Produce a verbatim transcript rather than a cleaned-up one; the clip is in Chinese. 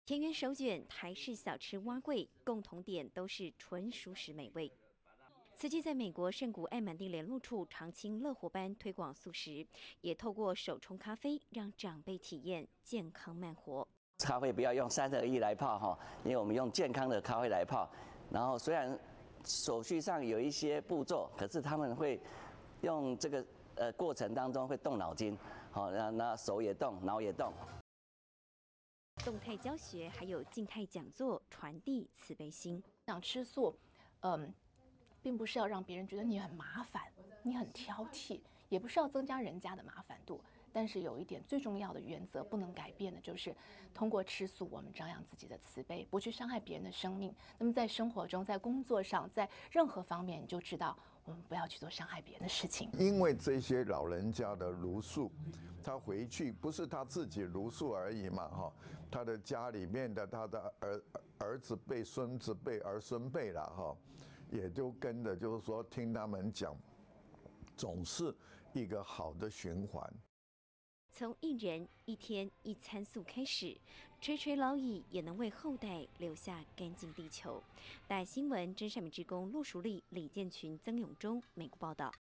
田园手卷、台式小吃蛙桂，共同点都是纯熟食美味。慈济在美国圣谷爱满地联络处常青乐活班推广素食，也透过手冲咖啡让长辈体验健康慢活。 咖啡不要用三合一来泡哈，因为我们用健康的咖啡来泡。然后虽然手续上有一些步骤，可是他们会用这个呃过程当中会动脑筋，好，那那手也动，脑也动。 动态教学还有静态讲座，传递慈悲心。 想吃素，嗯，并不是要让别人觉得你很麻烦，你很挑剔，也不是要增加人家的麻烦度。但是有一点最重要的原则不能改变的，就是通过吃素，我们张扬自己的慈悲，不去伤害别人的生命。那么在生活中，在工作上，在任何方面，你就知道我们不要去做伤害别人的事情。 因为这些老人家的茹素，他回去不是他自己茹素而已嘛，哈，他的家里面的他的儿儿子辈、孙子辈、儿孙辈了，哈，也就跟着，就是说听他们讲，总是一个好的循环。 从一人一天一餐素开始，垂垂老矣也能为后代留下干净地球。大新闻真善美职工陆淑丽、李建群、曾永忠美国报道。